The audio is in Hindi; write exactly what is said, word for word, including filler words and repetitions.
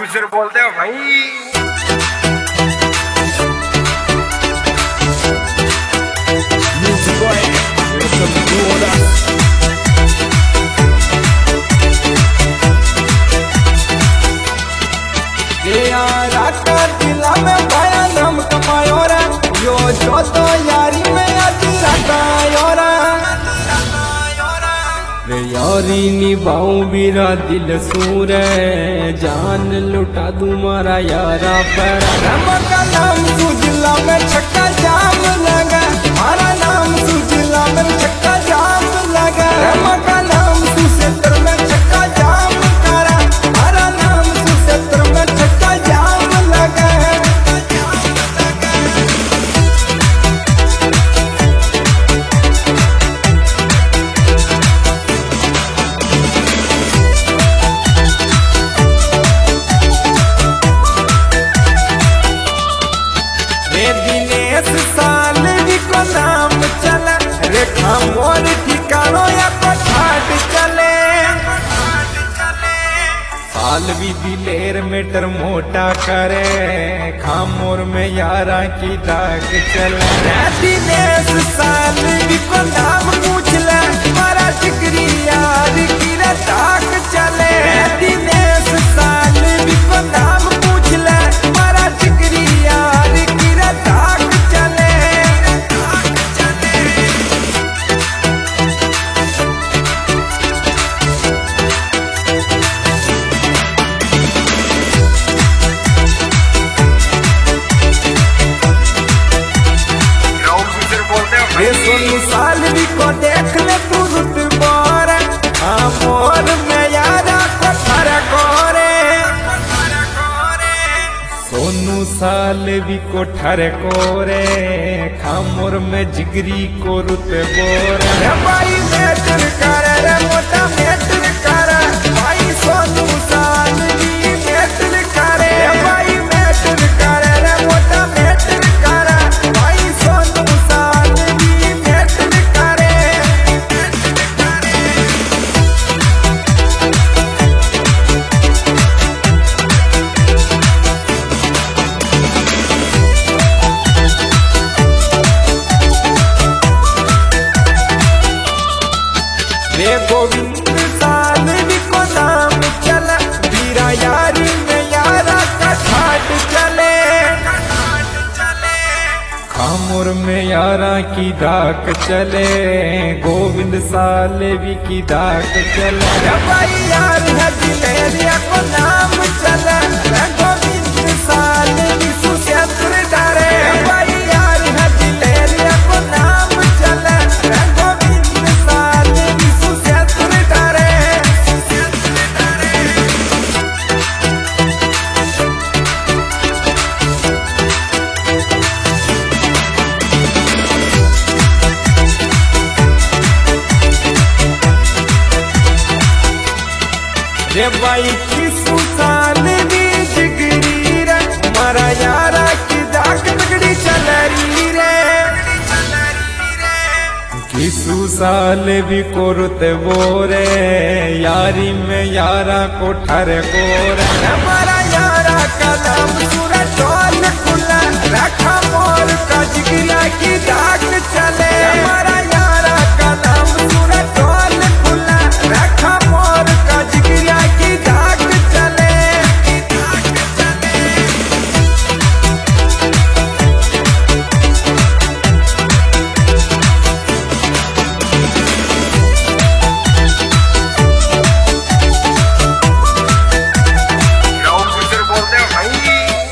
गुजर बोलते हो भाई। दिला में पाया नाम कमायो रे यो जो तो यारी में आती रखायो रे यारी निभाऊं मेरा दिल सूर जान लुटा दूं मारा यारा पर का नाम सुजला में छक्का जाम लगा मारा नाम सुजला में छक्का जाम लगा का नाम सुसेत्र में छक्का जाम करा मारा नाम सुसेत्र में छक्का जाम लगा। दिनेश साल भी को नाम चला रेखा मोर ठिकानो या पठाट चले साल भी दिलेर मीटर मोटा करे खामोर में यारा की दाग चले दिनेश साल भी को नाम पूछ ले मारा जिगरी यार की दाग चले दिनेश साल भी को नाम पूछ ले मारा जिगरी यार की दाग चले। सोनू साल भी को देख ले तू रुत बोरे मोर में यारा कठर कोरे सोनू साल भी को ठर कोरे खामोर में जिगरी को रुत बोरे भाई मेटर करे रे मोटा मेटर करे भाई सोनू साल भी मेटर करे भाई मेटर करे रे मोटा मेटर करे भाई सोनू साल भी मेटर करे। रे गोविंद साल भी को नाम चला वीरा यारी में यारा का ठाट चले खामोर में यारा की दाक चले गोविंद साल भी की दाक चले भाई यार है दिलेरिया को नाम चला गोविंद साल भी सुसेत्र डारे भाई यार है दिलेरिया को नाम चला गोविंद साल भी सुसेत्र डारे। रे भाई किसु साल भी जिगरी रे मारा यारा की दाग तगड़ी चलरी रे किसु साल भी कोरते बोरे यारी में यारा को ठर गोरे।